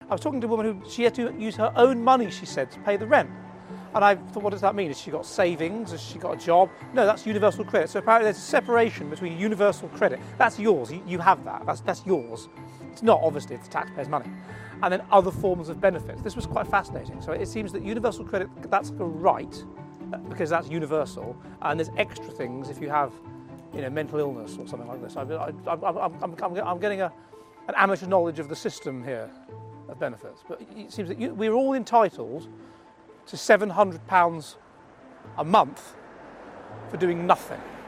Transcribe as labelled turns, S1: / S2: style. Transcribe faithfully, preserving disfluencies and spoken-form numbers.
S1: I was talking to a woman who she had to use her own money, she said, to pay the rent. And I thought, what does that mean? Has she got savings? Has she got a job? No, that's universal credit. So apparently there's a separation between universal credit. That's yours. You, you have that. That's, that's yours. It's not, obviously, it's the taxpayers' money. And then other forms of benefits. This was quite fascinating. So it seems that universal credit, that's like a right, because that's universal. And there's extra things if you have, you know, mental illness or something like this. I, I, I'm, I'm, I'm, I'm getting a, an amateur knowledge of the system here of benefits. But it seems that you, we're all entitled to seven hundred pounds a month for doing nothing.